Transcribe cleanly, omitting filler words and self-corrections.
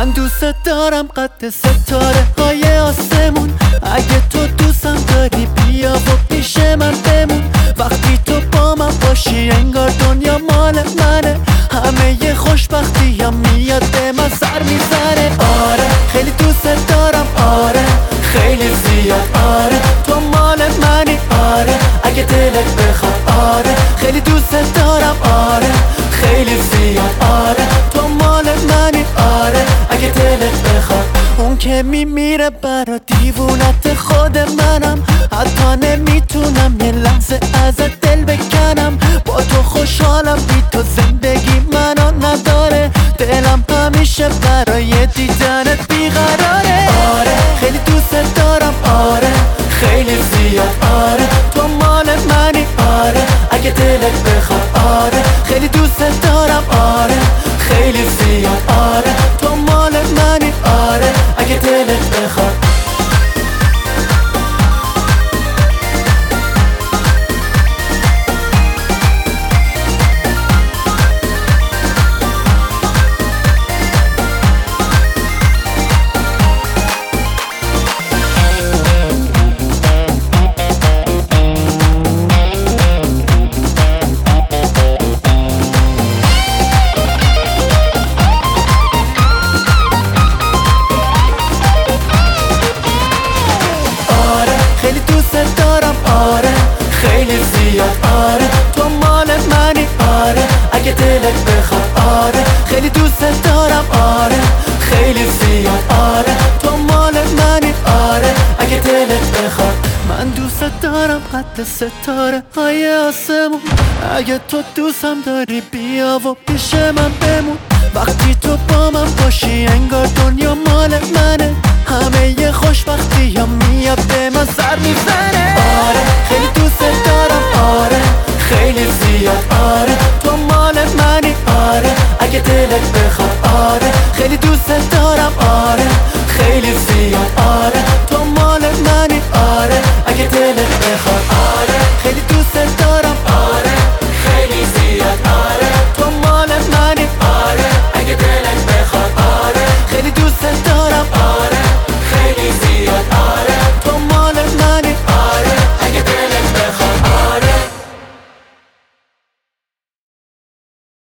من دوست دارم قد ستاره های آسمون. اگه تو دوستم داری بیا و پیش من بمون. وقتی تو با من باشی انگار دنیا مال منه. همه ی خوشبختی هم میاد به من سر میزنه. آره خیلی دوست دارم، آره خیلی زیاد، آره تو مال منی، آره اگه دلت بخواد، آره خیلی دوست دارم، آره خیلی زیاد، آره تو مال منی، آره اگه دلت بخواد. اون که میمیره برا دیوونت خود منم. حتی نمیتونم یه لحظه ازت دل بکنم. با تو خوشحالم، بی تو زندگی منو نداره. دلم همیشه برای دیدنت بیقراره. آره خیلی دوست دارم، آره خیلی زیاد، آره تو مال منی، آره اگه دلت بخواد، آره خیلی دوست دارم، آره خیلی زیاد، آره تو مال منی، آره اگه دلت بخواد. خیلی دوست دارم، آره خیلی زیاد، آره تو مال منی، آره اگه دلت بخواد، آره خیلی دوست دارم، آره خیلی زیاد، آره تو مال منی، آره اگه دلت بخواد. من دوست دارم قد ستاره های آسمون. اگه تو دوستم داری بیا و پیش من بمون.